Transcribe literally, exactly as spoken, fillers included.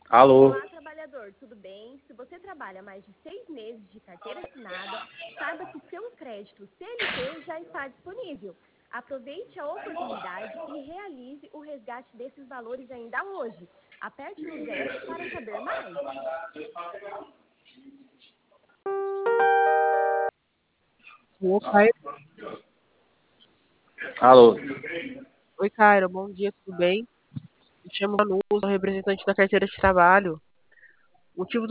Alô? Olá, trabalhador, tudo bem? Se você trabalha mais de seis meses de carteira assinada, saiba que seu crédito C L T já está disponível. Aproveite a oportunidade e realize o resgate desses valores ainda hoje. Aperte no zero para saber mais. Ô, Cairo. Alô? Oi, Cairo, bom dia, tudo bem? Me chamo Manu, sou representante da carteira de trabalho. O motivo do